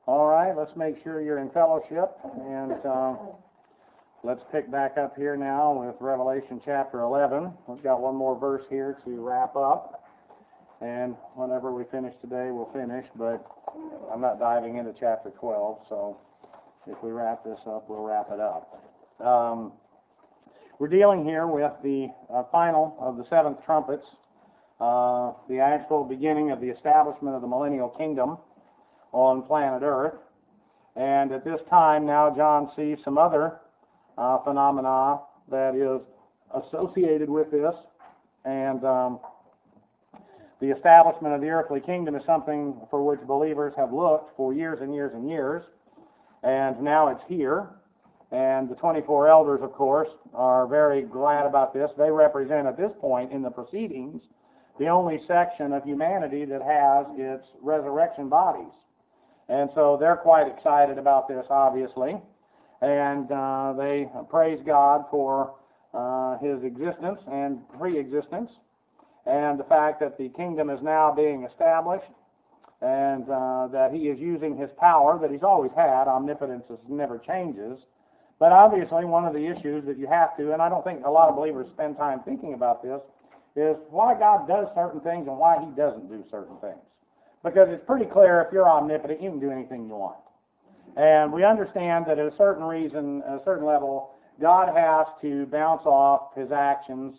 All right, let's make sure you're in fellowship, and let's pick back up here now with Revelation chapter 11. We've got one more verse here to wrap up, and whenever we finish today, we'll finish, but I'm not diving into chapter 12, so if we wrap this up, we'll wrap it up. We're dealing here with the final of the seventh trumpets, the actual beginning of the establishment of the millennial kingdom on planet Earth. And at this time now John sees some other phenomena that is associated with this. And the establishment of the earthly kingdom is something for which believers have looked for years and years and years. And now it's here. And the 24 elders, of course, are very glad about this. They represent at this point in the proceedings the only section of humanity that has its resurrection bodies. And so they're quite excited about this, obviously. And they praise God for His existence and pre-existence, and the fact that the kingdom is now being established, and that He is using His power that He's always had. Omnipotence never changes. But obviously one of the issues that you have to, and I don't think a lot of believers spend time thinking about this, is why God does certain things and why He doesn't do certain things. Because it's pretty clear if you're omnipotent, you can do anything you want. And we understand that at a certain level, God has to bounce off His actions,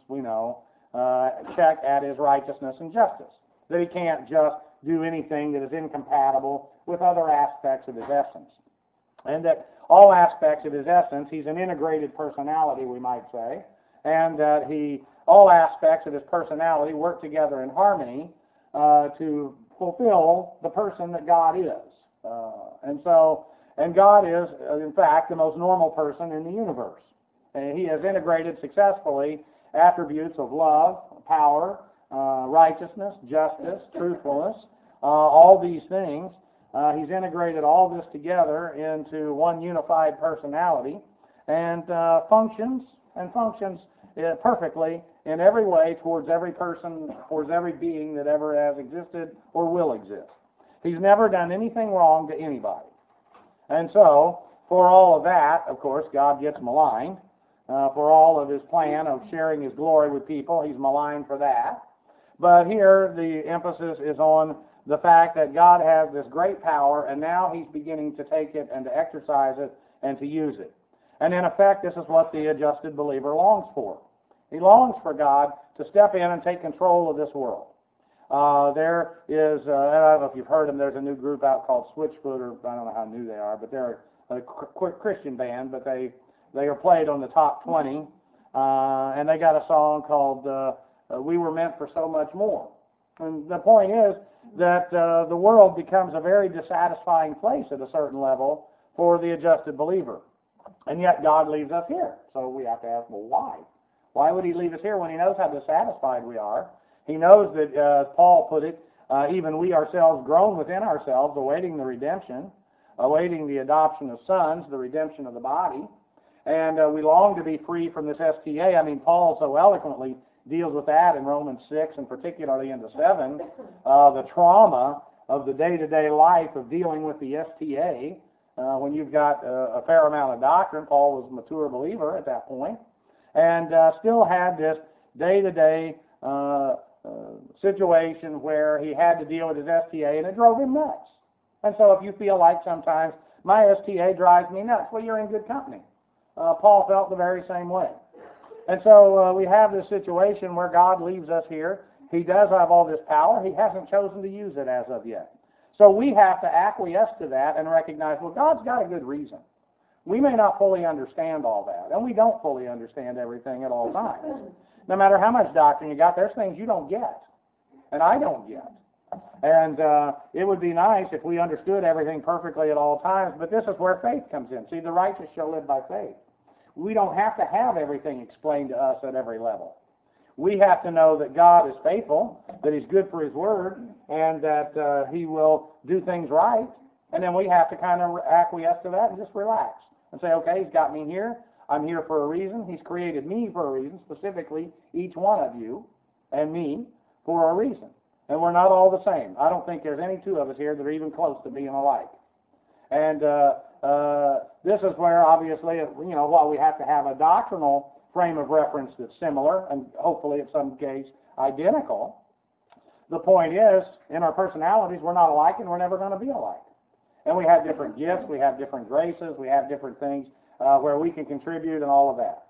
check at His righteousness and justice. That He can't just do anything that is incompatible with other aspects of His essence. And that all aspects of His essence, He's an integrated personality, we might say, and that all aspects of His personality work together in harmony to fulfill the person that God is. And God is, in fact, the most normal person in the universe. And He has integrated successfully attributes of love, power, righteousness, justice, truthfulness, all these things. He's integrated all this together into one unified personality, and functions perfectly in every way towards every person, towards every being that ever has existed or will exist. He's never done anything wrong to anybody. And so, for all of that, of course, God gets maligned. For all of His plan of sharing His glory with people, He's maligned for that. But here, the emphasis is on the fact that God has this great power, and now He's beginning to take it and to exercise it and to use it. And in effect, this is what the adjusted believer longs for. He longs for God to step in and take control of this world. There is, I don't know if you've heard them, there's a new group out called Switchfoot, or I don't know how new they are, but they're a Christian band, but they are played on the top 20, and they got a song called We Were Meant for So Much More. And the point is that the world becomes a very dissatisfying place at a certain level for the adjusted believer. And yet God leaves us here. So we have to ask, well, why? Why would He leave us here when He knows how dissatisfied we are? He knows that, as Paul put it, even we ourselves groan within ourselves, awaiting the redemption, awaiting the adoption of sons, the redemption of the body. And we long to be free from this STA. I mean, Paul so eloquently deals with that in Romans 6, and particularly into 7, the trauma of the day-to-day life of dealing with the STA. When you've got a fair amount of doctrine, Paul was a mature believer at that point, and still had this day-to-day situation where he had to deal with his STA, and it drove him nuts. And so if you feel like sometimes my STA drives me nuts, well, you're in good company. Paul felt the very same way. And so we have this situation where God leaves us here. He does have all this power. He hasn't chosen to use it as of yet. So we have to acquiesce to that and recognize, well, God's got a good reason. We may not fully understand all that, and we don't fully understand everything at all times. No matter how much doctrine you got, there's things you don't get, and I don't get. And it would be nice if we understood everything perfectly at all times, but this is where faith comes in. See, the righteous shall live by faith. We don't have to have everything explained to us at every level. We have to know that God is faithful, that He's good for His word, and that He will do things right. And then we have to kind of acquiesce to that and just relax and say, okay, He's got me here. I'm here for a reason. He's created me for a reason, specifically each one of you and me for a reason. And we're not all the same. I don't think there's any two of us here that are even close to being alike. And this is where, obviously, while we have to have a doctrinal frame of reference that's similar, and hopefully in some case identical, the point is, in our personalities, we're not alike and we're never going to be alike. And we have different gifts, we have different graces, we have different things where we can contribute and all of that.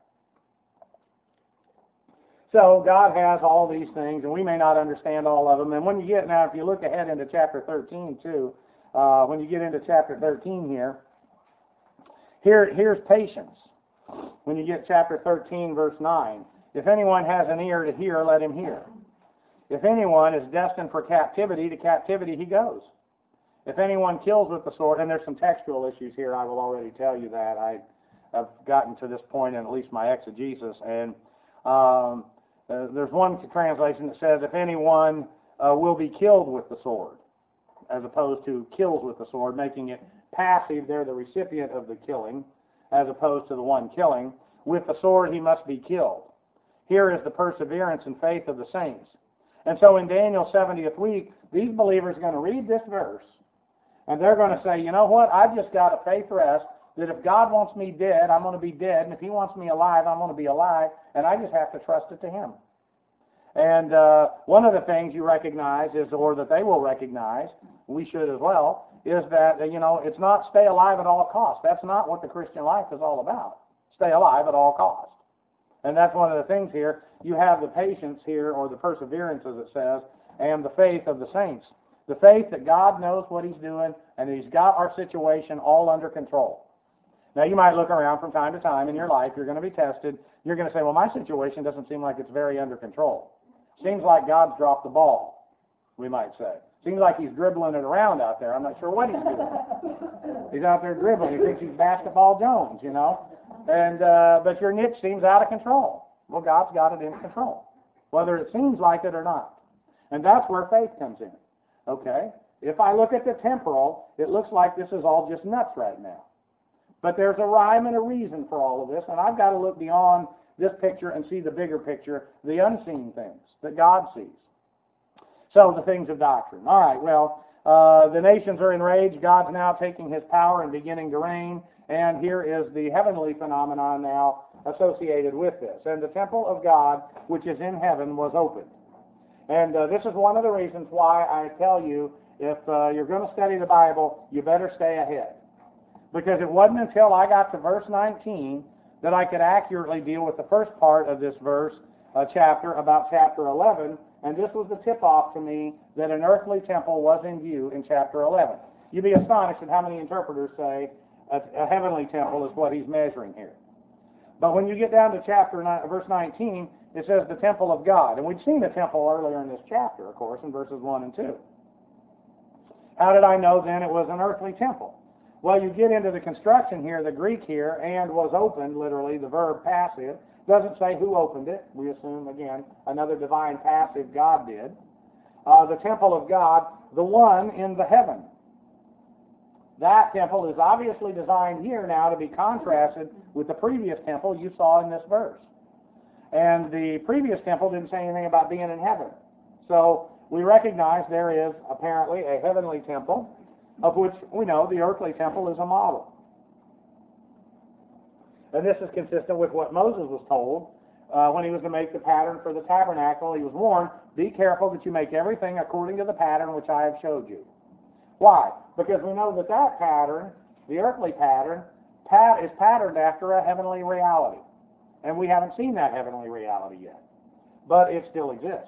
So God has all these things, and we may not understand all of them. And when you get, now if you look ahead into chapter 13 too, when you get into chapter 13 here's patience. When you get chapter 13, verse 9, if anyone has an ear to hear, let him hear. If anyone is destined for captivity, to captivity he goes. If anyone kills with the sword, and there's some textual issues here, I will already tell you that. I've gotten to this point in at least my exegesis, and there's one translation that says, if anyone will be killed with the sword, as opposed to kills with the sword, making it passive. They're the recipient of the killing, as opposed to the one killing. With the sword he must be killed. Here is the perseverance and faith of the saints. And so in Daniel's 70th week, these believers are going to read this verse, and they're going to say, you know what, I've just got a faith rest that if God wants me dead, I'm going to be dead, and if he wants me alive, I'm going to be alive, and I just have to trust it to him. And one of the things you recognize is, or that they will recognize, we should as well, is that, it's not stay alive at all costs. That's not what the Christian life is all about. Stay alive at all costs. And that's one of the things here. You have the patience here, or the perseverance, as it says, and the faith of the saints. The faith that God knows what he's doing, and he's got our situation all under control. Now, you might look around from time to time in your life. You're going to be tested. You're going to say, well, my situation doesn't seem like it's very under control. Seems like God's dropped the ball, we might say. Seems like he's dribbling it around out there. I'm not sure what he's doing. He's out there dribbling. He thinks he's Basketball Jones, And but your niche seems out of control. Well, God's got it in control, whether it seems like it or not. And that's where faith comes in. Okay? If I look at the temporal, it looks like this is all just nuts right now. But there's a rhyme and a reason for all of this, and I've got to look beyond this picture and see the bigger picture, the unseen things that God sees. So, the things of doctrine. All right, well, the nations are enraged. God's now taking his power and beginning to reign. And here is the heavenly phenomenon now associated with this. And the temple of God, which is in heaven, was opened. And this is one of the reasons why I tell you, if you're going to study the Bible, you better stay ahead. Because it wasn't until I got to verse 19 that I could accurately deal with the first part of this verse, chapter, about chapter 11. And this was the tip-off to me that an earthly temple was in view in chapter 11. You'd be astonished at how many interpreters say a heavenly temple is what he's measuring here. But when you get down to verse 19, it says the temple of God. And we'd seen the temple earlier in this chapter, of course, in verses 1 and 2. How did I know then it was an earthly temple? Well, you get into the construction here, the Greek here, and was opened, literally, the verb passive. Doesn't say who opened it. We assume, again, another divine passive, God did. The temple of God, the one in the heaven. That temple is obviously designed here now to be contrasted with the previous temple you saw in this verse. And the previous temple didn't say anything about being in heaven. So we recognize there is apparently a heavenly temple, of which we know the earthly temple is a model. And this is consistent with what Moses was told when he was to make the pattern for the tabernacle. He was warned, be careful that you make everything according to the pattern which I have showed you. Why? Because we know that that pattern, the earthly pattern, is patterned after a heavenly reality. And we haven't seen that heavenly reality yet. But it still exists.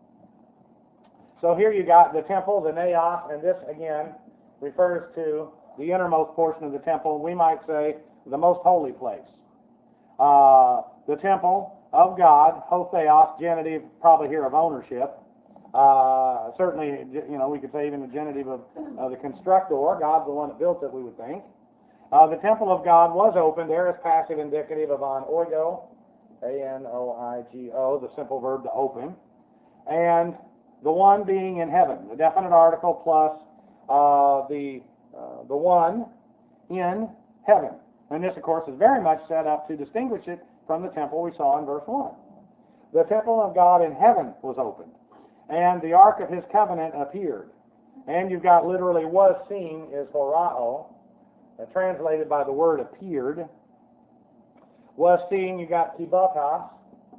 So here you got the temple, the naos, and this again refers to the innermost portion of the temple. We might say the most holy place. The temple of God, hotheos, genitive, probably here of ownership. Certainly, we could say even the genitive of the constructor. God's the one that built it, we would think. The temple of God was opened. There is passive indicative of anoigo, A-N-O-I-G-O, the simple verb to open. And the one being in heaven, the definite article plus the one in heaven. And this, of course, is very much set up to distinguish it from the temple we saw in verse 1. The temple of God in heaven was opened, and the ark of his covenant appeared. And you've got literally was seen is horao, translated by the word appeared, was seen. You got kibotos,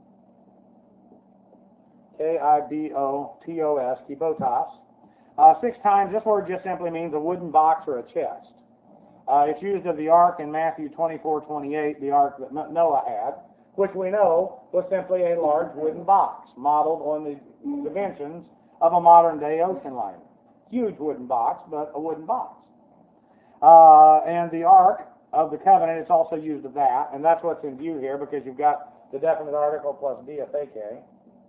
K-I-B-O-T-O-S, kibotos. 6 times. This word just simply means a wooden box or a chest. It's used of the ark in Matthew 24:28, the ark that Noah had, which we know was simply a large wooden box modeled on the dimensions of a modern-day ocean liner. Huge wooden box, but a wooden box. And the Ark of the Covenant, it's also used of that, and that's what's in view here because you've got the definite article plus diatheke,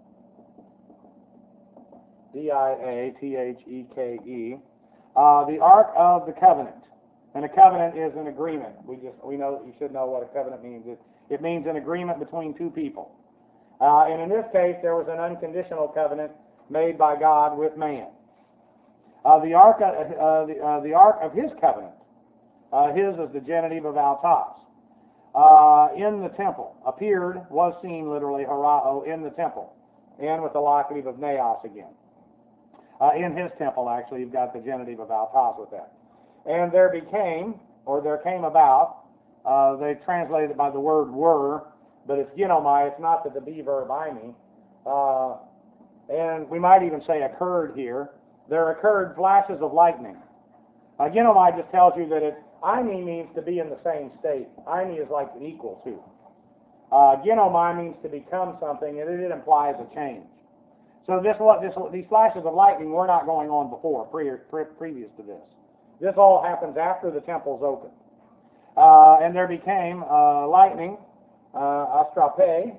D-I-A-T-H-E-K-E. The Ark of the Covenant. And a covenant is an agreement. We know, you should know what a covenant means. It means an agreement between 2 people. And in this case, there was an unconditional covenant made by God with man. The ark of His covenant. His is the genitive of autos. In the temple. Appeared, was seen, literally, harao, in the temple. And with the locative of naos again. In His temple, actually, you've got the genitive of autos with that. And there became, or there came about, they translated it by the word were, but it's ginomai, it's not the to be verb imi. And we might even say occurred here. There occurred flashes of lightning. Ginomai just tells you that imi means to be in the same state. Imi is like an equal to. Ginomai means to become something, and it implies a change. So these flashes of lightning were not going on before, previous to this. This all happens after the temple's opened. And there became lightning, astrape,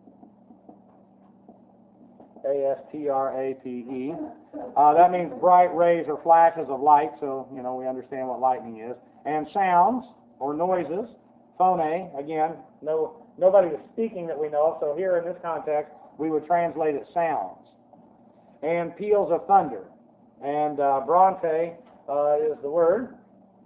A-S-T-R-A-P-E. That means bright rays or flashes of light, so, we understand what lightning is. And sounds, or noises, phone, again, nobody was speaking that we know of, so here in this context, we would translate it sounds. And peals of thunder. And bronte is the word,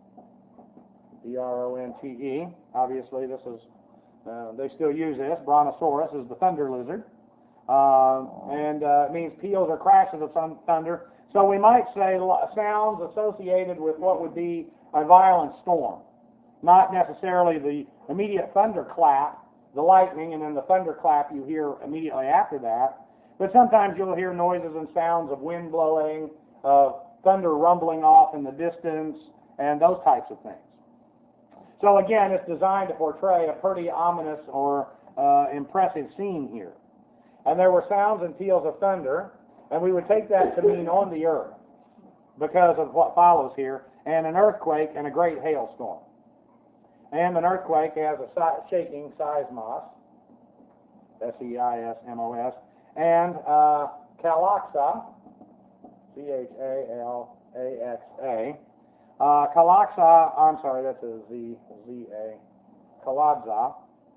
B-R-O-N-T-E. Obviously, this is, they still use this. Brontosaurus is the thunder lizard. And it means peals or crashes of some thunder. So we might say sounds associated with what would be a violent storm. Not necessarily the immediate thunderclap, the lightning, and then the thunderclap you hear immediately after that. But sometimes you'll hear noises and sounds of wind blowing, of thunder rumbling off in the distance, and those types of things. So again, it's designed to portray a pretty ominous or impressive scene here. And there were sounds and peals of thunder, and we would take that to mean on the earth because of what follows here, and an earthquake and a great hailstorm. And an earthquake has a shaking seismos, S-E-I-S-M-O-S, and kalaxa, C-H-A-L-A-X-A. Kalaxa, I'm sorry, that's a Z-A, kaladza.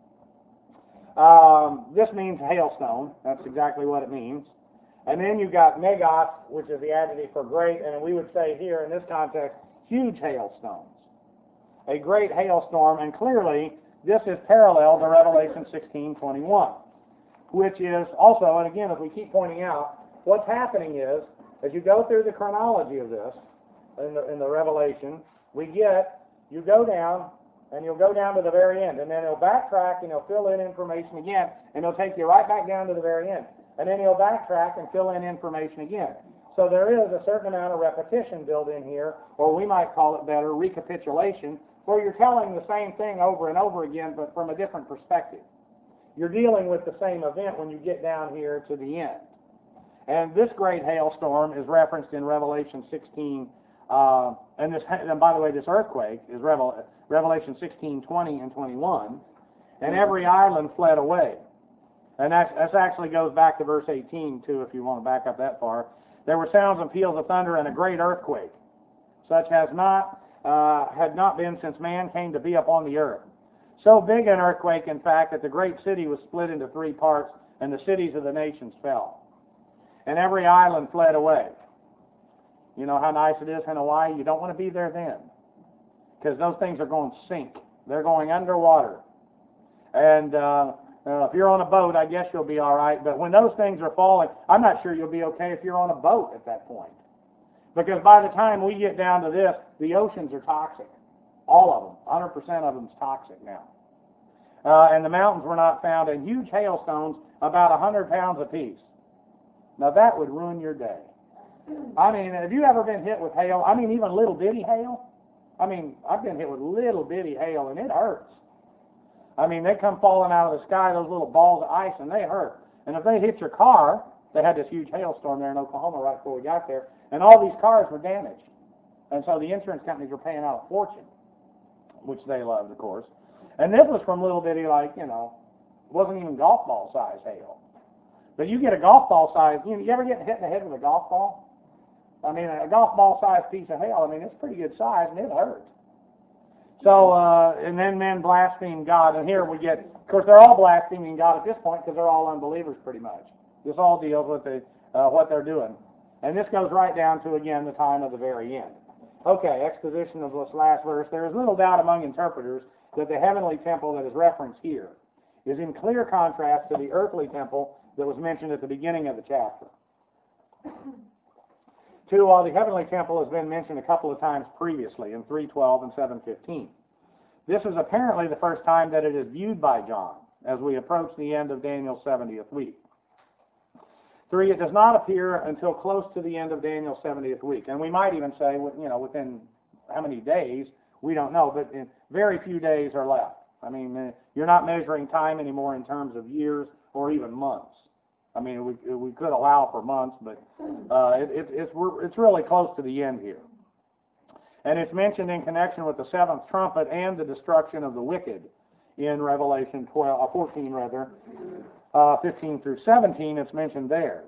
This means hailstone. That's exactly what it means. And then you've got megas, which is the adjective for great, and we would say here in this context, huge hailstones. A great hailstorm, and clearly this is parallel to Revelation 16:21, which is also, and again, as we keep pointing out, what's happening is, as you go through the chronology of this, in the Revelation, you go down, and you'll go down to the very end, and then he'll backtrack, and he'll fill in information again, and he'll take you right back down to the very end. And then he'll backtrack and fill in information again. So there is a certain amount of repetition built in here, or we might call it better, recapitulation, where you're telling the same thing over and over again, but from a different perspective. You're dealing with the same event when you get down here to the end. And this great hailstorm is referenced in Revelation 16, and by the way, this earthquake is Revelation 16:20 and 21, and every island fled away. And that actually goes back to verse 18, too, if you want to back up that far. There were sounds and peals of thunder and a great earthquake, such had not been since man came to be upon the earth. So big an earthquake, in fact, that the great city was split into 3 parts, and the cities of the nations fell. And every island fled away. You know how nice it is in Hawaii? You don't want to be there then, because those things are going to sink. They're going underwater. And if you're on a boat, I guess you'll be all right. But when those things are falling, I'm not sure you'll be okay if you're on a boat at that point. Because by the time we get down to this, the oceans are toxic. All of them. 100% of them is toxic now. And the mountains were not found, and huge hailstones, about 100 pounds apiece. Now that would ruin your day. I mean, have you ever been hit with hail? I mean, even little bitty hail? I mean, I've been hit with little bitty hail, and it hurts. I mean, they come falling out of the sky, those little balls of ice, and they hurt. And if they hit your car, they had this huge hailstorm there in Oklahoma right before we got there, and all these cars were damaged. And so the insurance companies were paying out a fortune, which they loved, of course. And this was from little bitty, like, it wasn't even golf ball size hail. But you get a golf ball size, you ever get hit in the head with a golf ball? I mean, a golf ball size piece of hail, I mean, it's pretty good size, and it hurt. So, and then men blaspheme God, and here we get, of course, they're all blaspheming God at this point because they're all unbelievers pretty much. This all deals with what they're doing. And this goes right down to, again, the time of the very end. Okay, exposition of this last verse. There is little doubt among interpreters that the heavenly temple that is referenced here is in clear contrast to the earthly temple that was mentioned at the beginning of the chapter. Two, while the heavenly temple has been mentioned a couple of times previously in 3:12 and 7:15. This is apparently the first time that it is viewed by John as we approach the end of Daniel's 70th week. Three, it does not appear until close to the end of Daniel's 70th week. And we might even say, within how many days, we don't know, but very few days are left. I mean, you're not measuring time anymore in terms of years or even months. I mean, we could allow for months, but it's really close to the end here. And it's mentioned in connection with the seventh trumpet and the destruction of the wicked in Revelation 14, 15 through 17. It's mentioned there.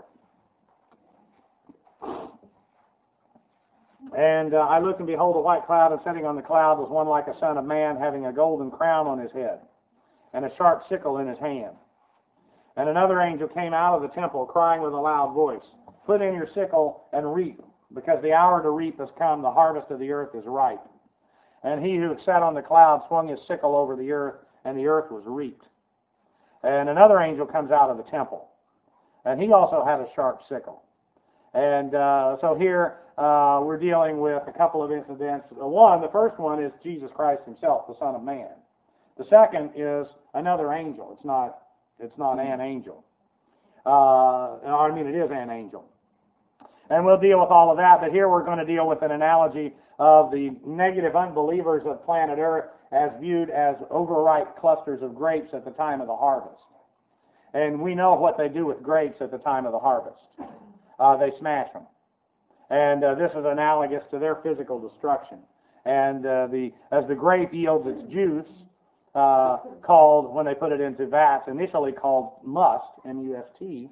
And I looked, and behold, a white cloud, and sitting on the cloud was one like a son of man, having a golden crown on his head, and a sharp sickle in his hand. And another angel came out of the temple, crying with a loud voice, "Put in your sickle and reap, because the hour to reap has come, the harvest of the earth is ripe." And he who sat on the cloud swung his sickle over the earth, and the earth was reaped. And another angel comes out of the temple, and he also had a sharp sickle. And so here we're dealing with a couple of incidents. The first one is Jesus Christ himself, the Son of Man. The second is another angel. It's not an angel. It is an angel. And we'll deal with all of that, but here we're going to deal with an analogy of the negative unbelievers of planet Earth as viewed as overripe clusters of grapes at the time of the harvest. And we know what they do with grapes at the time of the harvest. They smash them. And this is analogous to their physical destruction. And as the grape yields its juice, called, when they put it into vats, initially called must, M-U-S-T,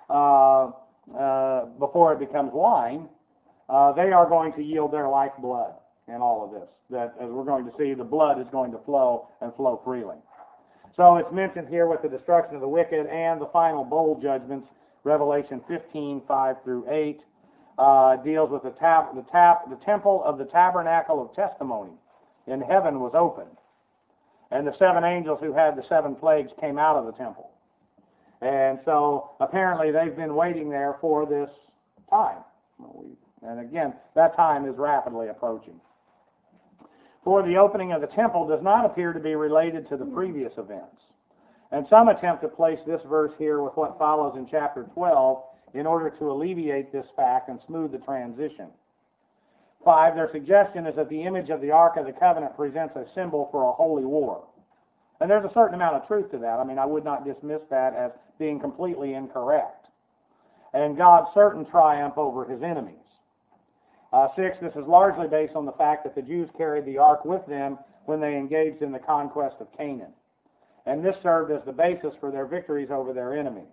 before it becomes wine, they are going to yield their lifeblood in all of this. That, as we're going to see, the blood is going to flow and flow freely. So it's mentioned here with the destruction of the wicked and the final bowl judgments. Revelation 15, 5 through 8, deals with the temple of the tabernacle of testimony in heaven was opened. And the seven angels who had the seven plagues came out of the temple. And so apparently they've been waiting there for this time. And again, that time is rapidly approaching. For the opening of the temple does not appear to be related to the previous events. And some attempt to place this verse here with what follows in chapter 12 in order to alleviate this fact and smooth the transition. 5, their suggestion is that the image of the Ark of the Covenant presents a symbol for a holy war. And there's a certain amount of truth to that. I mean, I would not dismiss that as being completely incorrect. And God's certain triumph over his enemies. 6, this is largely based on the fact that the Jews carried the Ark with them when they engaged in the conquest of Canaan. And this served as the basis for their victories over their enemies.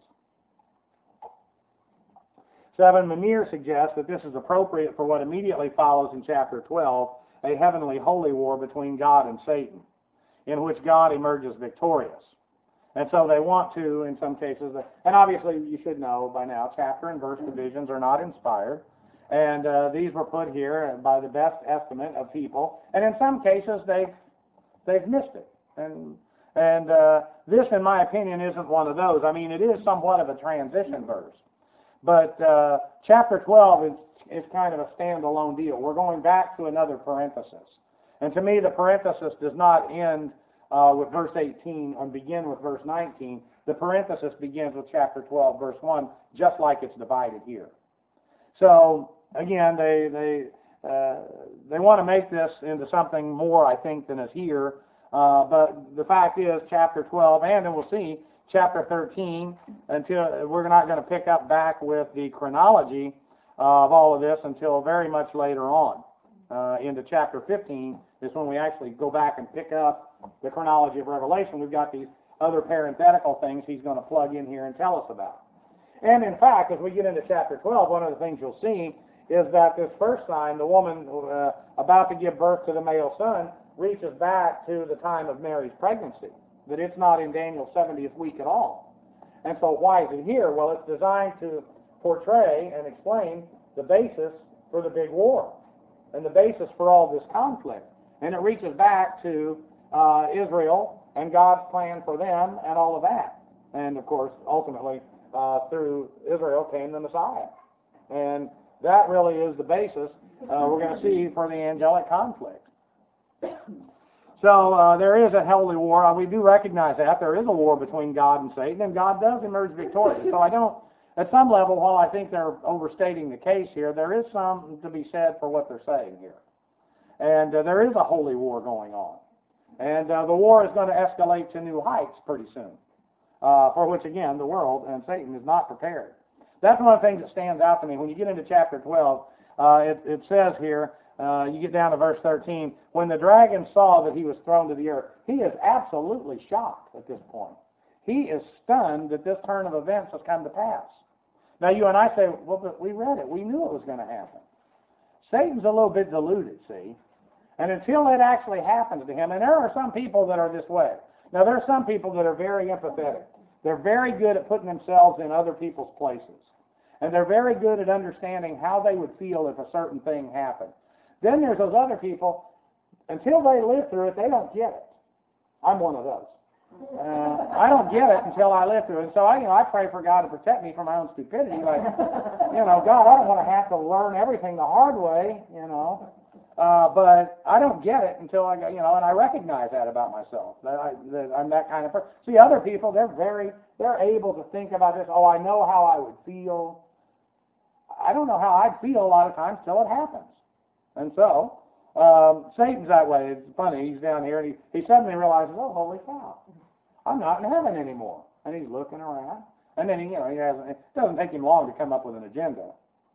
7, Menier suggests that this is appropriate for what immediately follows in chapter 12, a heavenly holy war between God and Satan, in which God emerges victorious. And so they want to, in some cases, and obviously you should know by now, chapter and verse divisions are not inspired, and these were put here by the best estimate of people, and in some cases they've missed it. And this, in my opinion, isn't one of those. I mean, it is somewhat of a transition verse. But chapter 12 is kind of a standalone deal. We're going back to another parenthesis. And to me, the parenthesis does not end with verse 18 and begin with verse 19. The parenthesis begins with chapter 12, verse 1, just like it's divided here. So, again, they want to make this into something more, I think, than is here. But the fact is, chapter 12, and then we'll see chapter 13, until we're not going to pick up back with the chronology of all of this until very much later on. Into chapter 15 is when we actually go back and pick up the chronology of Revelation. We've got these other parenthetical things he's going to plug in here and tell us about. And in fact, as we get into chapter 12, one of the things you'll see is that this first sign, the woman about to give birth to the male son, reaches back to the time of Mary's pregnancy, that it's not in Daniel's 70th week at all. And so why is it here? Well, it's designed to portray and explain the basis for the big war and the basis for all this conflict. And it reaches back to Israel and God's plan for them and all of that. And, of course, ultimately, through Israel came the Messiah. And that really is the basis we're going to see for the angelic conflict. So there is a holy war. We do recognize that. There is a war between God and Satan, and God does emerge victorious. So I don't, at some level, while I think they're overstating the case here, there is some to be said for what they're saying here. And there is a holy war going on. And the war is going to escalate to new heights pretty soon, for which, again, the world and Satan is not prepared. That's one of the things that stands out to me. When you get into chapter 12, it says here, you get down to verse 13, when the dragon saw that he was thrown to the earth, he is absolutely shocked at this point. He is stunned that this turn of events has come to pass. Now, you and I say, well, but we read it. We knew it was going to happen. Satan's a little bit deluded, see? And until it actually happens to him, and there are some people that are this way. Now, there are some people that are very empathetic. They're very good at putting themselves in other people's places. And they're very good at understanding how they would feel if a certain thing happened. Then there's those other people, until they live through it, they don't get it. I'm one of those. I don't get it until I live through it. And so I pray for God to protect me from my own stupidity. Like, God, I don't want to have to learn everything the hard way, but I don't get it until I go, and I recognize that about myself, that I'm that kind of person. See, other people, they're able to think about this. Oh, I know how I would feel. I don't know how I'd feel a lot of times till it happens. And so, Satan's that way. It's funny. He's down here, and he suddenly realizes, oh, holy cow, I'm not in heaven anymore. And he's looking around. And then, it doesn't take him long to come up with an agenda.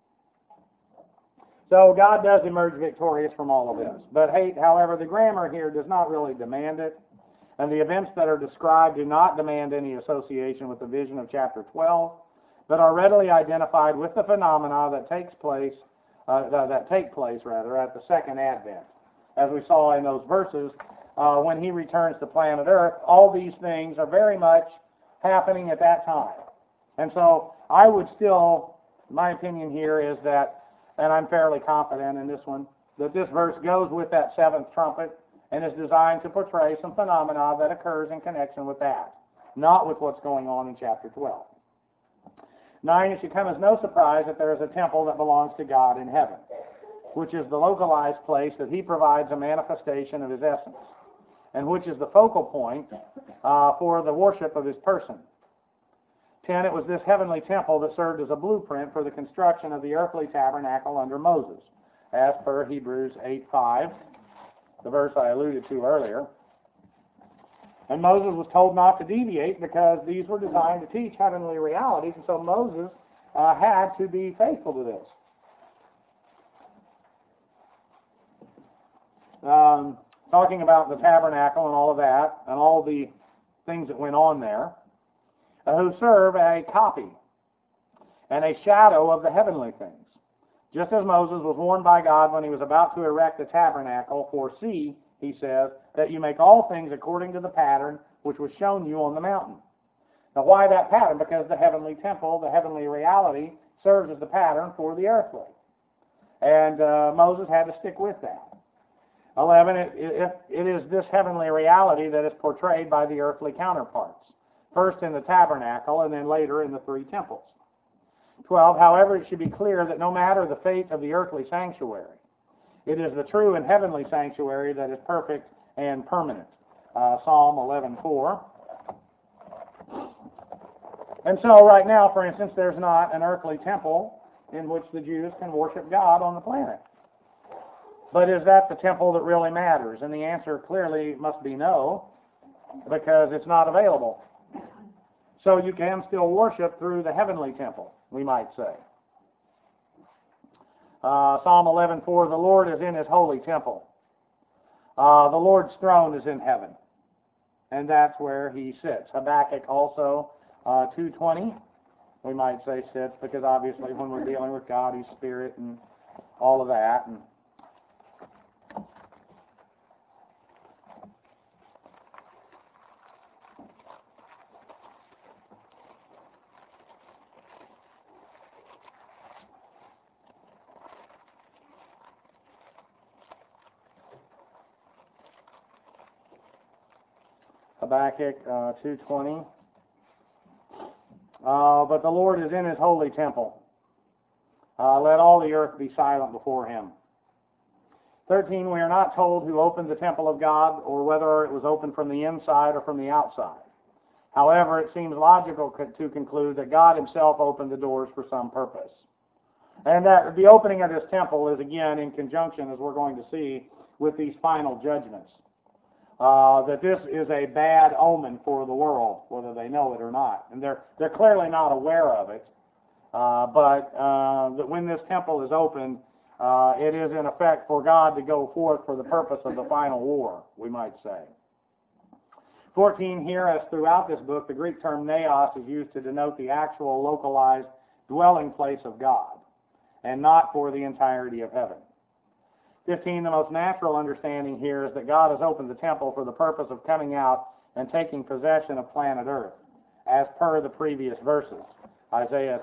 So God does emerge victorious from all of this. But however, the grammar here does not really demand it. And the events that are described do not demand any association with the vision of chapter 12, but are readily identified with the phenomena that take place at the second advent. As we saw in those verses, when he returns to planet Earth, all these things are very much happening at that time. And so I would still, my opinion here is that, and I'm fairly confident in this one, that this verse goes with that seventh trumpet and is designed to portray some phenomena that occurs in connection with that, not with what's going on in chapter 12. 9, it should come as no surprise that there is a temple that belongs to God in heaven, which is the localized place that he provides a manifestation of his essence, and which is the focal point for the worship of his person. 10, it was this heavenly temple that served as a blueprint for the construction of the earthly tabernacle under Moses, as per Hebrews 8:5, the verse I alluded to earlier. And Moses was told not to deviate because these were designed to teach heavenly realities, and so Moses had to be faithful to this. Talking about the tabernacle and all of that, and all the things that went on there, who serve a copy and a shadow of the heavenly things. Just as Moses was warned by God when he was about to erect the tabernacle, for see, he says, that you make all things according to the pattern which was shown you on the mountain. Now why that pattern? Because the heavenly temple, the heavenly reality, serves as the pattern for the earthly. And Moses had to stick with that. 11, it is this heavenly reality that is portrayed by the earthly counterparts, first in the tabernacle and then later in the 3 temples. 12, however, it should be clear that no matter the fate of the earthly sanctuary, It is the true and heavenly sanctuary that is perfect and permanent. Psalm 11:4. And so right now, for instance, there's not an earthly temple in which the Jews can worship God on the planet. But is that the temple that really matters? And the answer clearly must be no, because it's not available. So you can still worship through the heavenly temple, we might say. Psalm 11:4, the Lord is in his holy temple. The Lord's throne is in heaven, and that's where he sits. Habakkuk also, 2:20, we might say sits, because obviously when we're dealing with God, he's spirit and all of that. And Habakkuk 2:20. But the Lord is in his holy temple. Let all the earth be silent before him. 13, we are not told who opened the temple of God or whether it was opened from the inside or from the outside. However, it seems logical to conclude that God himself opened the doors for some purpose. And that the opening of this temple is again in conjunction, as we're going to see, with these final judgments. That this is a bad omen for the world, whether they know it or not. And they're clearly not aware of it. But that when this temple is opened, it is in effect for God to go forth for the purpose of the final war, we might say. 14 here, as throughout this book, the Greek term naos is used to denote the actual localized dwelling place of God, and not for the entirety of heaven. 15, the most natural understanding here is that God has opened the temple for the purpose of coming out and taking possession of planet Earth, as per the previous verses. Isaiah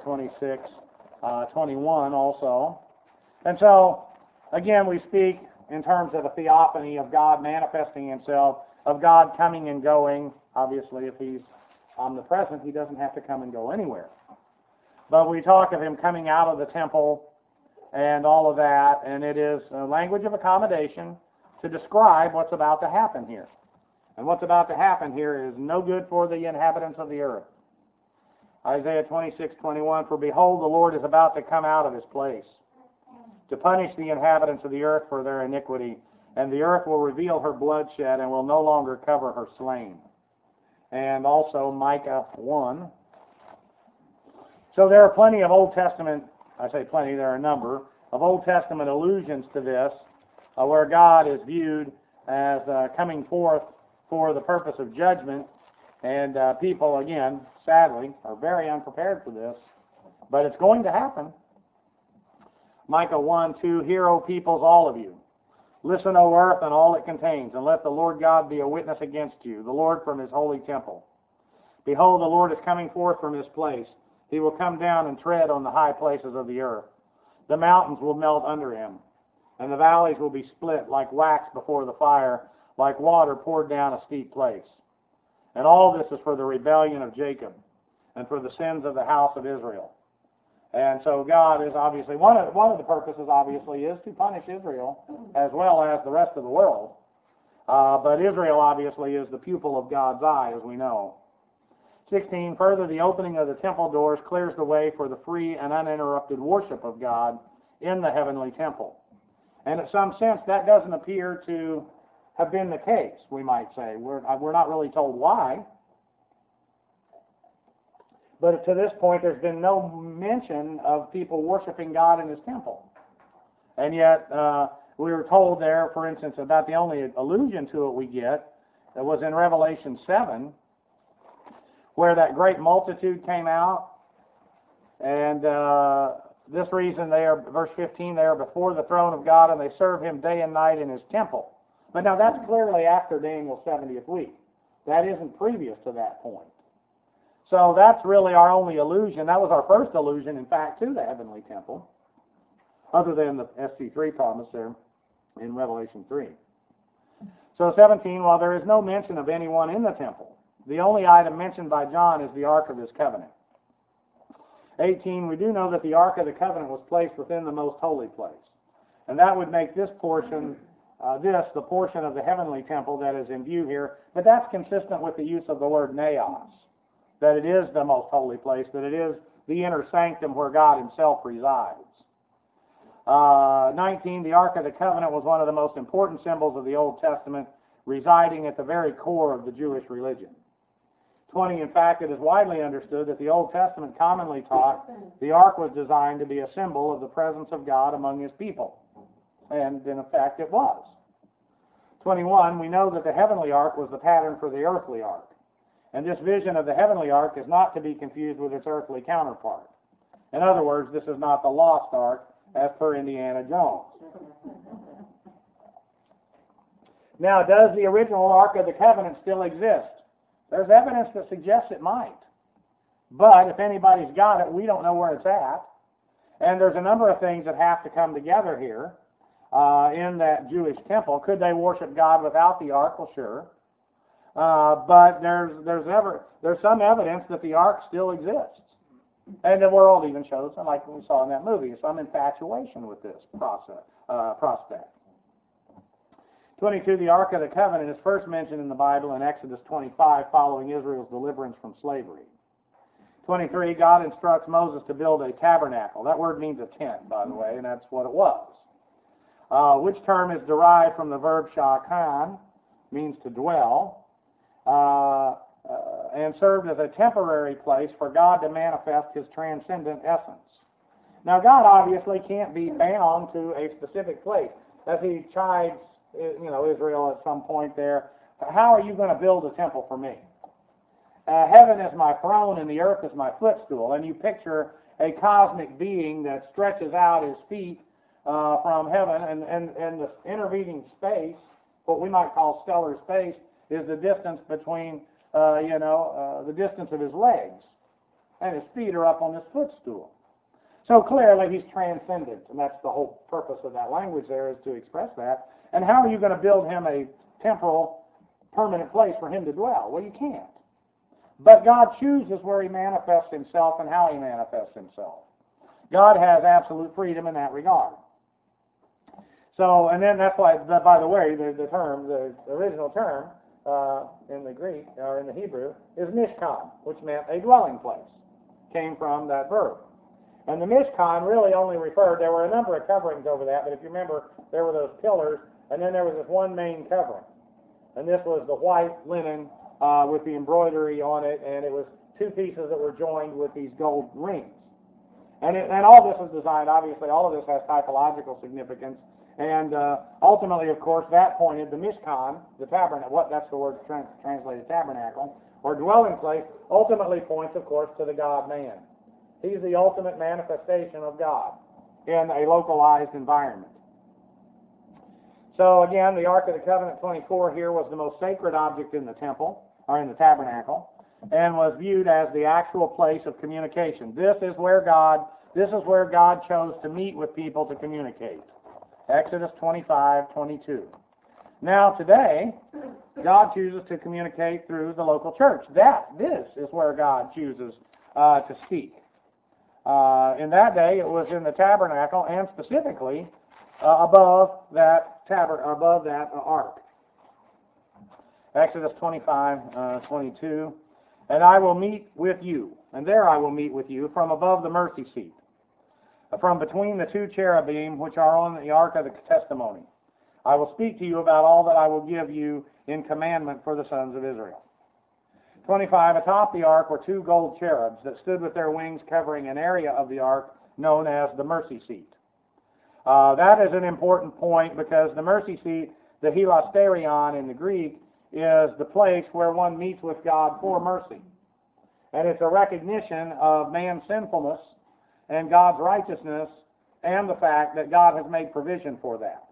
26:21 also. And so, again, we speak in terms of a theophany of God manifesting himself, of God coming and going. Obviously, if he's omnipresent, he doesn't have to come and go anywhere. But we talk of him coming out of the temple and all of that, and it is a language of accommodation to describe what's about to happen here. And what's about to happen here is no good for the inhabitants of the earth. Isaiah 26:21, for behold, the Lord is about to come out of his place, to punish the inhabitants of the earth for their iniquity, and the earth will reveal her bloodshed and will no longer cover her slain. And also Micah 1. So there are plenty of Old Testament, I say plenty, there are a number of Old Testament allusions to this, where God is viewed as coming forth for the purpose of judgment, and people, again, sadly, are very unprepared for this, but it's going to happen. Micah 1:2, hear, O peoples, all of you. Listen, O earth, and all it contains, and let the Lord God be a witness against you, the Lord from his holy temple. Behold, the Lord is coming forth from his place. He will come down and tread on the high places of the earth. The mountains will melt under him, and the valleys will be split like wax before the fire, like water poured down a steep place. And all this is for the rebellion of Jacob, and for the sins of the house of Israel. And so God is obviously, one of the purposes obviously is to punish Israel, as well as the rest of the world. But Israel obviously is the pupil of God's eye, as we know. 16, further, the opening of the temple doors clears the way for the free and uninterrupted worship of God in the heavenly temple. And in some sense, that doesn't appear to have been the case, we might say. We're not really told why. But to this point, there's been no mention of people worshiping God in his temple. And yet, we were told there, for instance, about the only allusion to it we get, that was in Revelation 7, where that great multitude came out, and this reason they are, verse 15, they are before the throne of God, and they serve him day and night in his temple. But now that's clearly after Daniel's 70th week. That isn't previous to that point. So that's really our only allusion. That was our first allusion, in fact, to the heavenly temple, other than the SC3 promise there in Revelation 3. So 17, while there is no mention of anyone in the temple, the only item mentioned by John is the Ark of his covenant. 18, we do know that the Ark of the covenant was placed within the most holy place. And that would make this portion, the portion of the heavenly temple that is in view here, but that's consistent with the use of the word naos, that it is the most holy place, that it is the inner sanctum where God himself resides. 19, the Ark of the Covenant was one of the most important symbols of the Old Testament, residing at the very core of the Jewish religion. 20, in fact, it is widely understood that the Old Testament commonly taught the Ark was designed to be a symbol of the presence of God among his people. And in effect, it was. 21, we know that the heavenly Ark was the pattern for the earthly Ark. And this vision of the heavenly Ark is not to be confused with its earthly counterpart. In other words, this is not the lost Ark, as per Indiana Jones. Now, does the original Ark of the Covenant still exist? There's evidence that suggests it might. But if anybody's got it, we don't know where it's at. And there's a number of things that have to come together here in that Jewish temple. Could they worship God without the Ark? Well, sure. But there's some evidence that the Ark still exists. And the world even shows, like we saw in that movie, some infatuation with this prospect. 22, the Ark of the Covenant is first mentioned in the Bible in Exodus 25, following Israel's deliverance from slavery. 23, God instructs Moses to build a tabernacle. That word means a tent, by the way, and that's what it was. Which term is derived from the verb shakan, means to dwell, and served as a temporary place for God to manifest his transcendent essence. Now, God obviously can't be bound to a specific place. As he chides, Israel at some point there, how are you going to build a temple for me? Heaven is my throne and the earth is my footstool. And you picture a cosmic being that stretches out his feet from heaven, and the intervening space, what we might call stellar space, is the distance between the distance of his legs, and his feet are up on his footstool. So clearly he's transcendent, and that's the whole purpose of that language there, is to express that. And how are you going to build him a temporal, permanent place for him to dwell? Well, you can't. But God chooses where he manifests himself and how he manifests himself. God has absolute freedom in that regard. So, and then that's why, by the way, the original term, in the Greek, or in the Hebrew, is mishkan, which meant a dwelling place. Came from that verb. And the mishkan really only referred, there were a number of coverings over that, but if you remember, there were those pillars, and then there was this one main covering. And this was the white linen with the embroidery on it, and it was two pieces that were joined with these gold rings. And all this is designed, obviously, all of this has typological significance. And ultimately, of course, that pointed, the mishkan, the tabernacle, that's the word translated tabernacle, or dwelling place, ultimately points, of course, to the God-man. He's the ultimate manifestation of God in a localized environment. So again, the Ark of the Covenant 24 here was the most sacred object in the temple, or in the tabernacle, and was viewed as the actual place of communication. This is where God chose to meet with people to communicate. Exodus 25:22. Now today, God chooses to communicate through the local church. This is where God chooses to speak. In that day, it was in the tabernacle, and specifically above that ark. Exodus 25:22. And I will meet with you, and there I will meet with you from above the mercy seat, from between the two cherubim which are on the ark of the testimony. I will speak to you about all that I will give you in commandment for the sons of Israel. 25, atop the ark were two gold cherubs that stood with their wings covering an area of the ark known as the mercy seat. That is an important point because the mercy seat, the hilasterion in the Greek, is the place where one meets with God for mercy. And it's a recognition of man's sinfulness and God's righteousness and the fact that God has made provision for that.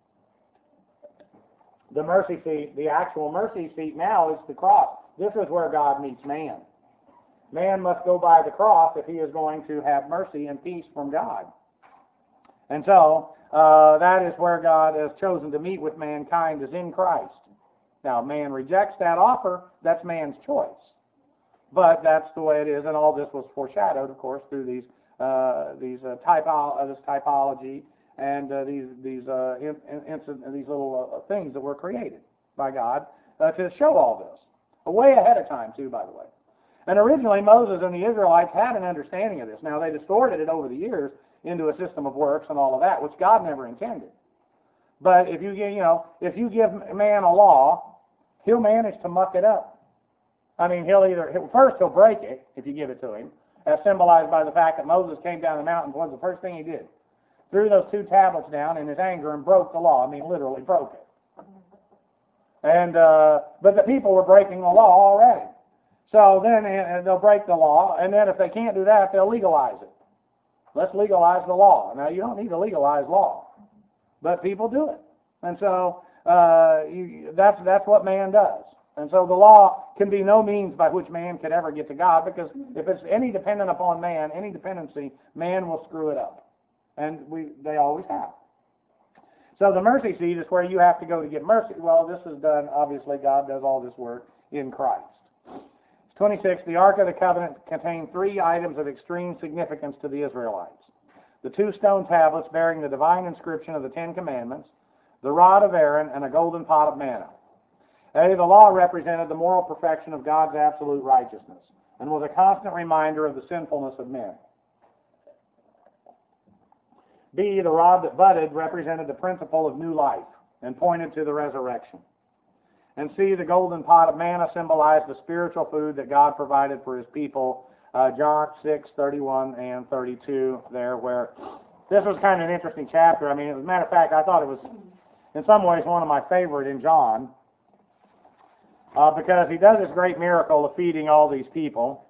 The mercy seat, the actual mercy seat now is the cross. This is where God meets man. Man must go by the cross if he is going to have mercy and peace from God. And so, that is where God has chosen to meet with mankind, is in Christ. Now, man rejects that offer, that's man's choice. But that's the way it is, and all this was foreshadowed, of course, through this typology these little things that were created by God to show all this. Way ahead of time, too, by the way. And originally, Moses and the Israelites had an understanding of this. Now, they distorted it over the years into a system of works and all of that, which God never intended. But if you give man a law, he'll manage to muck it up. I mean, first he'll break it if you give it to him, as symbolized by the fact that Moses came down the mountain. What was the first thing he did? Threw those 2 tablets down in his anger and broke the law. I mean, literally broke it. And but the people were breaking the law already. So then they'll break the law, and then if they can't do that, they'll legalize it. Let's legalize the law. Now, you don't need to legalize law, but people do it. And so that's what man does. And so the law can be no means by which man could ever get to God, because if it's any dependent upon man, any dependency, man will screw it up. And they always have. So the mercy seat is where you have to go to get mercy. Well, this is done, obviously, God does all this work in Christ. 26, the Ark of the Covenant contained 3 items of extreme significance to the Israelites. The 2 stone tablets bearing the divine inscription of the 10 Commandments, the rod of Aaron, and a golden pot of manna. The law represented the moral perfection of God's absolute righteousness and was a constant reminder of the sinfulness of men. B, the rod that budded represented the principle of new life and pointed to the resurrection. And C, the golden pot of manna symbolized the spiritual food that God provided for his people. John 6:31 and 32 there, where this was kind of an interesting chapter. I mean, as a matter of fact, I thought it was in some ways one of my favorite in John, because he does this great miracle of feeding all these people.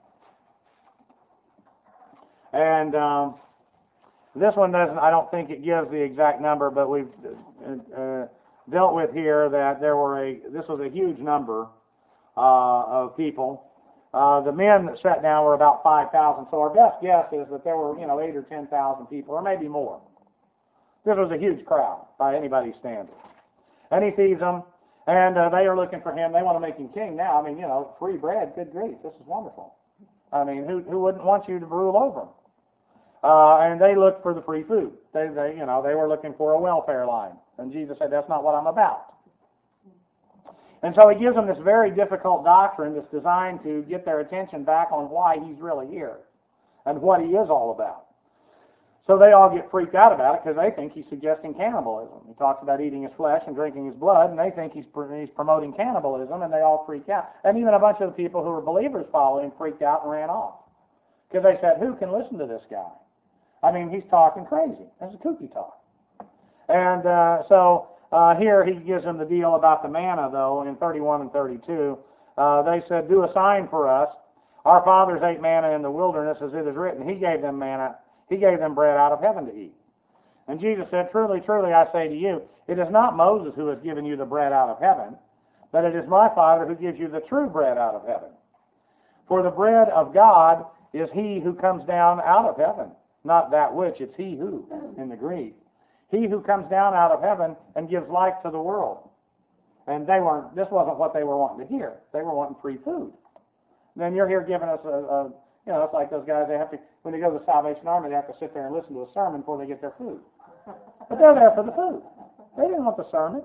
And this one doesn't, I don't think it gives the exact number, but we've dealt with here that this was a huge number of people. The men that sat down were about 5,000, so our best guess is that there were 8 or 10,000 people, or maybe more. This was a huge crowd by anybody's standard. And he feeds them, and they are looking for him. They want to make him king now. I mean, free bread, good grief, this is wonderful. I mean, who wouldn't want you to rule over them? And they looked for the free food. They were looking for a welfare line. And Jesus said, that's not what I'm about. And so he gives them this very difficult doctrine that's designed to get their attention back on why he's really here and what he is all about. So they all get freaked out about it because they think he's suggesting cannibalism. He talks about eating his flesh and drinking his blood, and they think he's promoting cannibalism, and they all freak out. And even a bunch of the people who were believers following him freaked out and ran off because they said, who can listen to this guy? I mean, he's talking crazy. That's a kooky talk. And so here he gives them the deal about the manna, though, in 31 and 32. They said, do a sign for us. Our fathers ate manna in the wilderness, as it is written. He gave them manna. He gave them bread out of heaven to eat. And Jesus said, truly, truly, I say to you, it is not Moses who has given you the bread out of heaven, but it is my Father who gives you the true bread out of heaven. For the bread of God is he who comes down out of heaven. Not that which, it's he who, in the Greek. He who comes down out of heaven and gives life to the world. And this wasn't what they were wanting to hear. They were wanting free food. Then you're here giving us it's like those guys, when they go to the Salvation Army, they have to sit there and listen to a sermon before they get their food. But they're there for the food. They didn't want the sermon.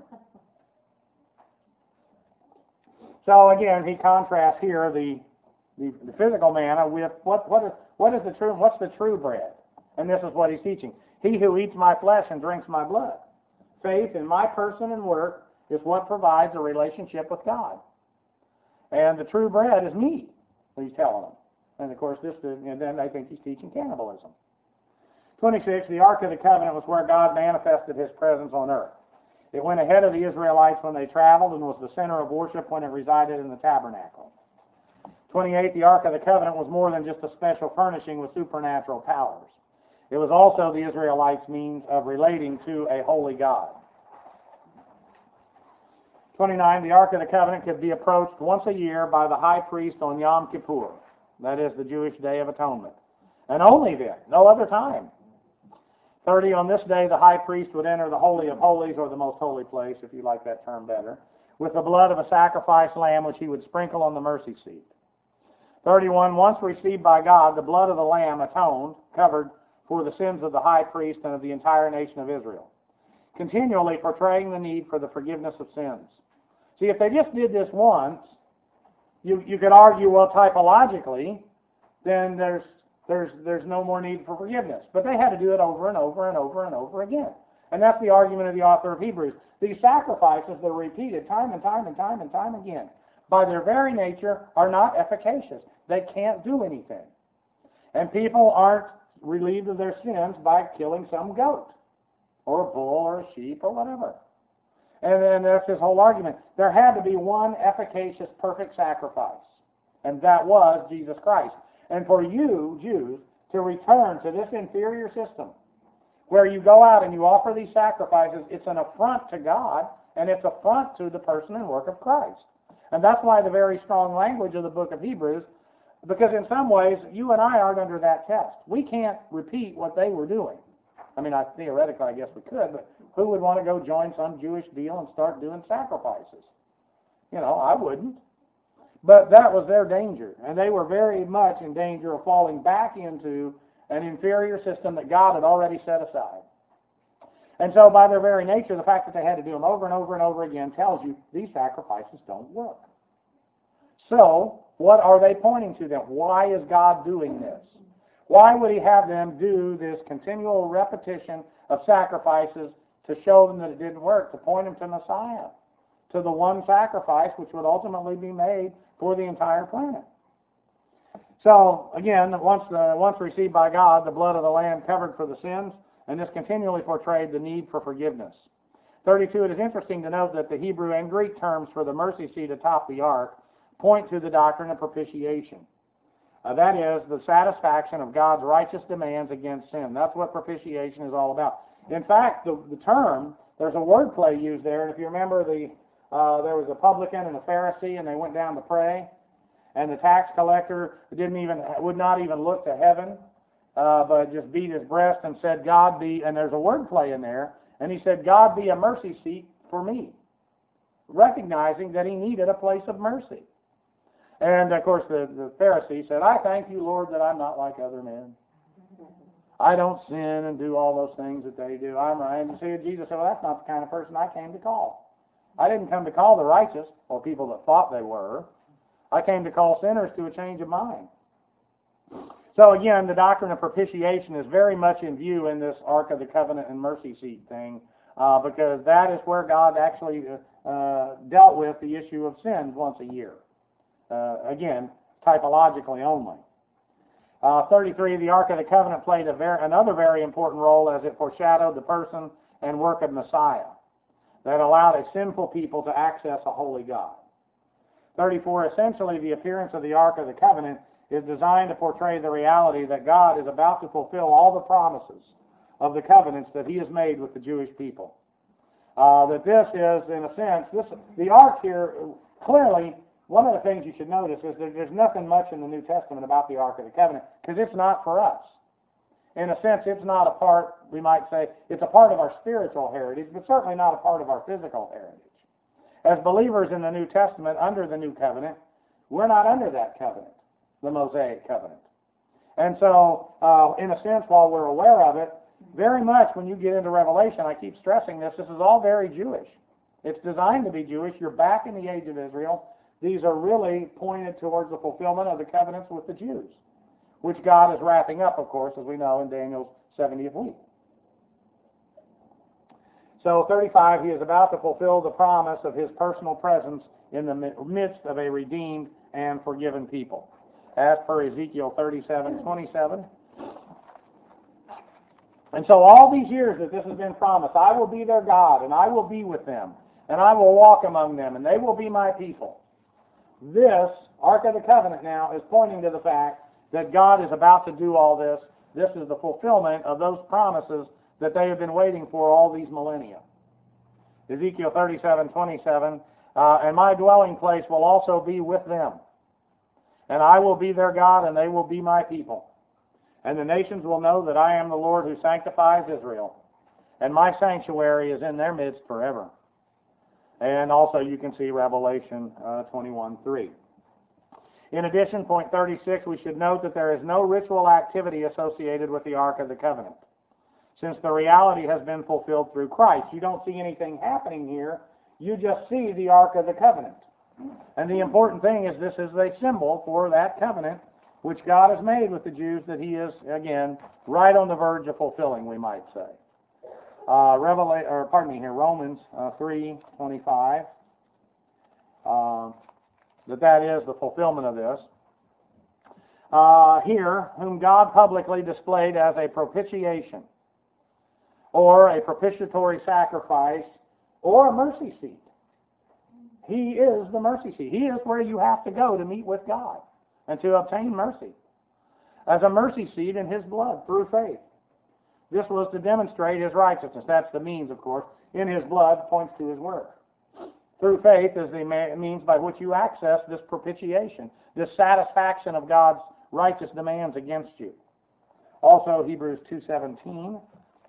So again, he contrasts here the physical manna with what's the true bread? And this is what he's teaching. He who eats my flesh and drinks my blood. Faith in my person and work is what provides a relationship with God. And the true bread is me, he's telling them. And of course, and then they think he's teaching cannibalism. 26, the Ark of the Covenant was where God manifested his presence on earth. It went ahead of the Israelites when they traveled and was the center of worship when it resided in the tabernacle. 28, the Ark of the Covenant was more than just a special furnishing with supernatural powers. It was also the Israelites' means of relating to a holy God. 29, the Ark of the Covenant could be approached once a year by the high priest on Yom Kippur. That is the Jewish Day of Atonement. And only then, no other time. 30, on this day the high priest would enter the Holy of Holies, or the most holy place, if you like that term better, with the blood of a sacrificed lamb which he would sprinkle on the mercy seat. 31, once received by God, the blood of the lamb atoned, covered for the sins of the high priest and of the entire nation of Israel, continually portraying the need for the forgiveness of sins. See, if they just did this once, you could argue, well, typologically, then there's no more need for forgiveness. But they had to do it over and over and over and over again. And that's the argument of the author of Hebrews. These sacrifices that are repeated time and time and time and time again, by their very nature, are not efficacious. They can't do anything. And people aren't relieved of their sins by killing some goat or a bull or a sheep or whatever. And then that's his whole argument. There had to be one efficacious, perfect sacrifice, and that was Jesus Christ. And for you, Jews, to return to this inferior system, where you go out and you offer these sacrifices, it's an affront to God, and it's an affront to the person and work of Christ. And that's why the very strong language of the book of Hebrews, because in some ways, you and I aren't under that test. We can't repeat what they were doing. I mean, theoretically, I guess we could, but who would want to go join some Jewish deal and start doing sacrifices? You know, I wouldn't. But that was their danger, and they were very much in danger of falling back into an inferior system that God had already set aside. And so by their very nature, the fact that they had to do them over and over and over again tells you these sacrifices don't work. So, what are they pointing to then? Why is God doing this? Why would he have them do this continual repetition of sacrifices to show them that it didn't work, to point them to Messiah, to the one sacrifice which would ultimately be made for the entire planet? So, again, once received by God, the blood of the Lamb covered for the sins, and this continually portrayed the need for forgiveness. 32, it is interesting to note that the Hebrew and Greek terms for the mercy seat atop the ark point to the doctrine of propitiation. That is, the satisfaction of God's righteous demands against sin. That's what propitiation is all about. In fact, the term, there's a wordplay used there, and if you remember, there was a publican and a Pharisee, and they went down to pray, and the tax collector would not even look to heaven, but just beat his breast and said, God be, and there's a wordplay in there, and he said, God be a mercy seat for me, recognizing that he needed a place of mercy. And, of course, the Pharisee said, I thank you, Lord, that I'm not like other men. I don't sin and do all those things that they do. I'm right. And see, Jesus said, well, that's not the kind of person I came to call. I didn't come to call the righteous, or people that thought they were. I came to call sinners to a change of mind. So, again, the doctrine of propitiation is very much in view in this Ark of the Covenant and mercy seat thing, because that is where God actually dealt with the issue of sins once a year. Again, typologically only. 33, the Ark of the Covenant played another very important role as it foreshadowed the person and work of Messiah that allowed a sinful people to access a holy God. 34, essentially the appearance of the Ark of the Covenant is designed to portray the reality that God is about to fulfill all the promises of the covenants that he has made with the Jewish people. That this is, in a sense, the Ark here, clearly, one of the things you should notice is that there's nothing much in the New Testament about the Ark of the Covenant, because it's not for us. In a sense, it's not a part, we might say, it's a part of our spiritual heritage, but certainly not a part of our physical heritage. As believers in the New Testament, under the New Covenant, we're not under that covenant, the Mosaic covenant. And so, in a sense, while we're aware of it, very much when you get into Revelation, I keep stressing this is all very Jewish. It's designed to be Jewish. You're back in the age of Israel. These are really pointed towards the fulfillment of the covenants with the Jews, which God is wrapping up, of course, as we know, in Daniel's 70th week. So 35, he is about to fulfill the promise of his personal presence in the midst of a redeemed and forgiven people, as per Ezekiel 37:27. And so all these years that this has been promised, I will be their God, and I will be with them, and I will walk among them, and they will be my people. This Ark of the Covenant now is pointing to the fact that God is about to do all this. This is the fulfillment of those promises that they have been waiting for all these millennia. Ezekiel 37:27, and my dwelling place will also be with them, and I will be their God, and they will be my people. And the nations will know that I am the Lord who sanctifies Israel, and my sanctuary is in their midst forever. And also you can see Revelation 21:3. In addition, point 36, we should note that there is no ritual activity associated with the Ark of the Covenant, since the reality has been fulfilled through Christ. You don't see anything happening here. You just see the Ark of the Covenant. And the important thing is this is a symbol for that covenant which God has made with the Jews that he is, again, right on the verge of fulfilling, we might say. Romans 3:25. That is the fulfillment of this. Here, whom God publicly displayed as a propitiation, or a propitiatory sacrifice, or a mercy seat. He is the mercy seat. He is where you have to go to meet with God and to obtain mercy. As a mercy seat in his blood through faith. This was to demonstrate his righteousness. That's the means, of course. In his blood points to his work. Through faith is the means by which you access this propitiation, this satisfaction of God's righteous demands against you. Also, Hebrews 2:17.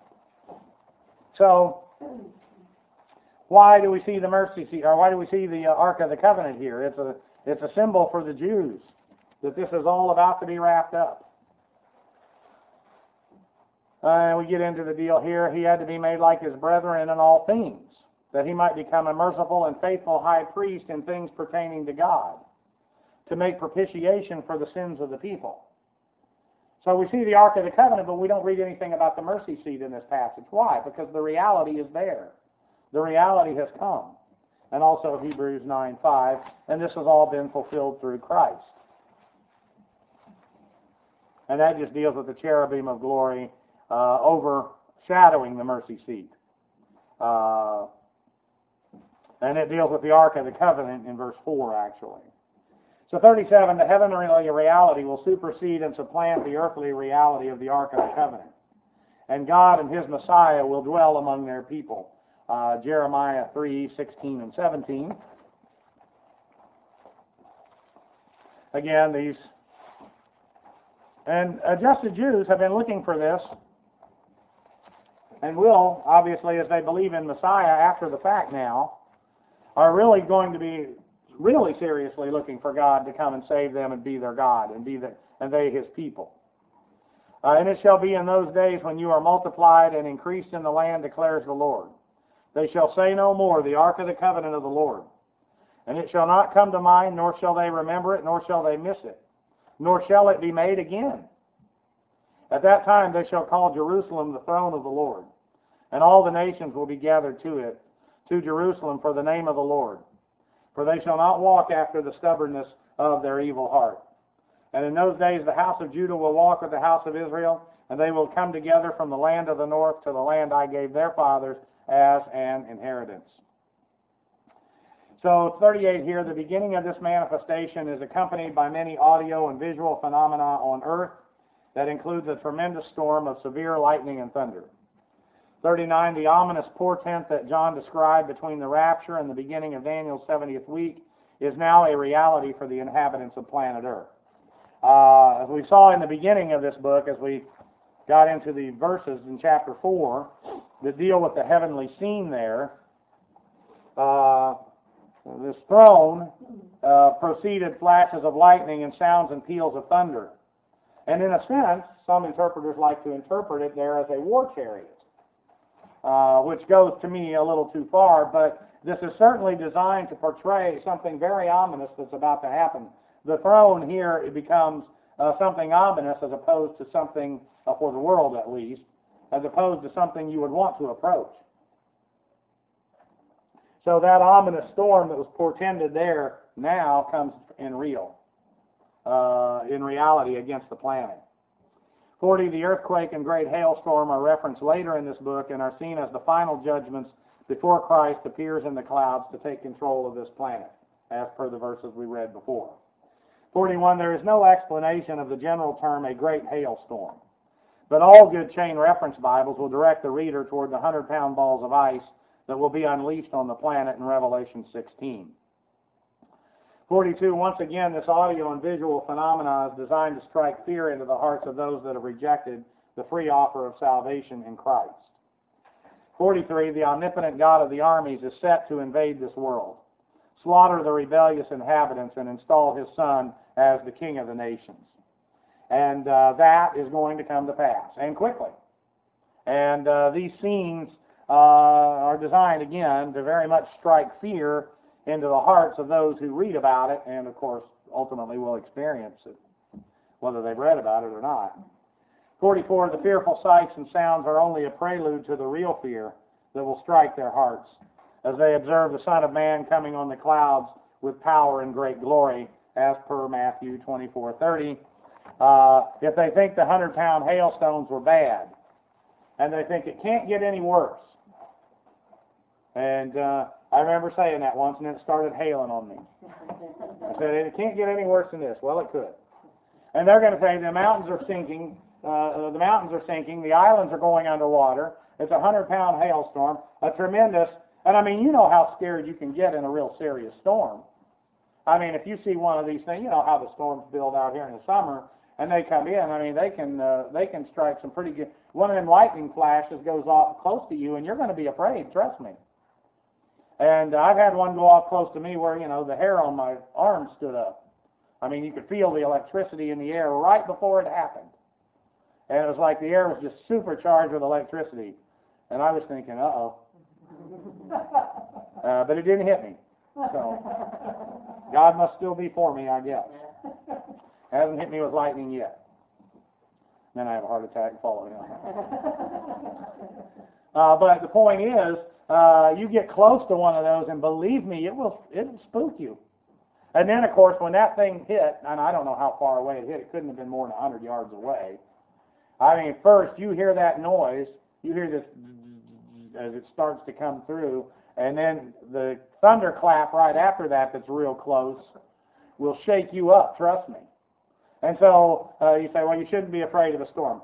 So, why do we see the mercy seat, or why do we see the Ark of the Covenant here? It's a symbol for the Jews that this is all about to be wrapped up. We get into the deal here. He had to be made like his brethren in all things, that he might become a merciful and faithful high priest in things pertaining to God, to make propitiation for the sins of the people. So we see the Ark of the Covenant, but we don't read anything about the mercy seat in this passage. Why? Because the reality is there. The reality has come. And also Hebrews 9:5, and this has all been fulfilled through Christ. And that just deals with the cherubim of glory overshadowing the mercy seat. And it deals with the Ark of the Covenant in verse 4, actually. So 37, the heavenly reality will supersede and supplant the earthly reality of the Ark of the Covenant. And God and his Messiah will dwell among their people. Jeremiah 3:16 and 17. Again, these... And just the Jews have been looking for this, and will, obviously, as they believe in Messiah after the fact now, are really going to be really seriously looking for God to come and save them and be their God and they his people. And it shall be in those days when you are multiplied and increased in the land, declares the Lord. They shall say no more, the Ark of the Covenant of the Lord. And it shall not come to mind, nor shall they remember it, nor shall they miss it, nor shall it be made again. At that time they shall call Jerusalem the throne of the Lord, and all the nations will be gathered to it, to Jerusalem for the name of the Lord. For they shall not walk after the stubbornness of their evil heart. And in those days the house of Judah will walk with the house of Israel, and they will come together from the land of the north to the land I gave their fathers as an inheritance. So 38 here, the beginning of this manifestation is accompanied by many audio and visual phenomena on earth that includes a tremendous storm of severe lightning and thunder. 39, the ominous portent that John described between the rapture and the beginning of Daniel's 70th week is now a reality for the inhabitants of planet Earth. As we saw in the beginning of this book, as we got into the verses in chapter 4 that deal with the heavenly scene there, this throne proceeded flashes of lightning and sounds and peals of thunder. And in a sense, some interpreters like to interpret it there as a war chariot, which goes to me a little too far, but this is certainly designed to portray something very ominous that's about to happen. The throne here, it becomes something ominous as opposed to something, for the world at least, as opposed to something you would want to approach. So that ominous storm that was portended there now comes in reality against the planet. 40, the earthquake and great hailstorm are referenced later in this book and are seen as the final judgments before Christ appears in the clouds to take control of this planet, as per the verses we read before. 41, there is no explanation of the general term a great hailstorm, but all good chain reference Bibles will direct the reader toward the 100-pound balls of ice that will be unleashed on the planet in Revelation 16. 42, once again, this audio and visual phenomena is designed to strike fear into the hearts of those that have rejected the free offer of salvation in Christ. 43, the omnipotent God of the armies is set to invade this world. slaughter the rebellious inhabitants, and install his son as the king of the nations. And that is going to come to pass, and quickly. And these scenes are designed, again, to very much strike fear into the hearts of those who read about it, and, of course, ultimately will experience it, whether they've read about it or not. 44, the fearful sights and sounds are only a prelude to the real fear that will strike their hearts as they observe the Son of Man coming on the clouds with power and great glory, as per Matthew 24:30. If they think the 100-pound hailstones were bad, and they think it can't get any worse. And I remember saying that once, and then it started hailing on me. I said, it can't get any worse than this. Well, it could. And they're going to say the mountains are sinking, the islands are going underwater, it's a 100-pound hailstorm, a tremendous, and I mean, you know how scared you can get in a real serious storm. I mean, if you see one of these things, you know how the storms build out here in the summer, and they come in, I mean, they can strike some pretty good, one of them lightning flashes goes off close to you, and you're going to be afraid, trust me. And I've had one go off close to me where, you know, the hair on my arm stood up. I mean, you could feel the electricity in the air right before it happened. And it was like the air was just supercharged with electricity. And I was thinking, uh-oh. But it didn't hit me. So, God must still be for me, I guess. Hasn't hit me with lightning yet. Then I have a heart attack and fall down. But the point is, you get close to one of those, and believe me, it'll spook you. And then, of course, when that thing hit, and I don't know how far away it hit, it couldn't have been more than 100 yards away. I mean, first, you hear that noise, you hear this as it starts to come through, and then the thunderclap right after that that's real close will shake you up, trust me. And so you say, well, you shouldn't be afraid of a storm.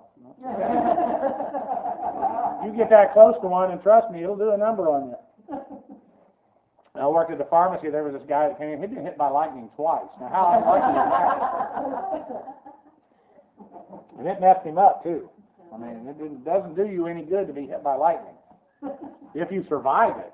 You get that close to one, and trust me, it'll do a number on you. I worked at the pharmacy. There was this guy that came in. He'd been hit by lightning twice. Now, how unlucky is that? And it messed him up, too. I mean, it doesn't do you any good to be hit by lightning if you survive it.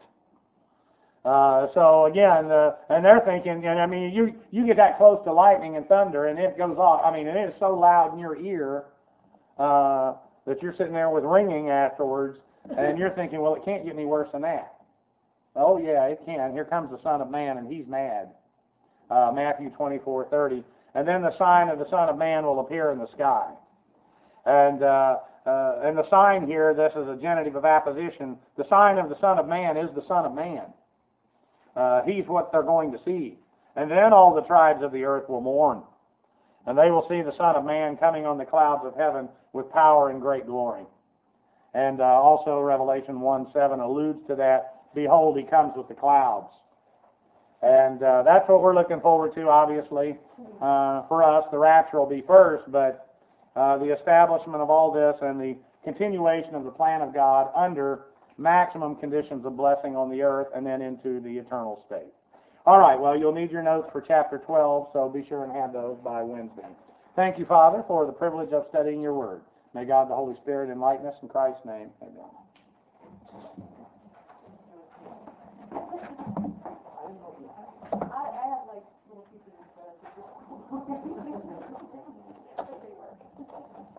So, again, and they're thinking, and I mean, you get that close to lightning and thunder, and it goes off. I mean, and it is so loud in your ear that you're sitting there with ringing afterwards, and you're thinking, well, it can't get any worse than that. Oh, yeah, it can. Here comes the Son of Man, and he's mad. Matthew 24:30. And then the sign of the Son of Man will appear in the sky. And the sign here, this is a genitive of apposition. The sign of the Son of Man is the Son of Man. He's what they're going to see. And then all the tribes of the earth will mourn. And they will see the Son of Man coming on the clouds of heaven with power and great glory. And also Revelation 1:7 alludes to that. Behold, he comes with the clouds. And that's what we're looking forward to, obviously. For us, the rapture will be first, but the establishment of all this and the continuation of the plan of God under maximum conditions of blessing on the earth and then into the eternal state. All right, well, you'll need your notes for chapter 12, so be sure and have those by Wednesday. Thank you, Father, for the privilege of studying your word. May God the Holy Spirit enlighten us in Christ's name. Amen. I have like little pieces of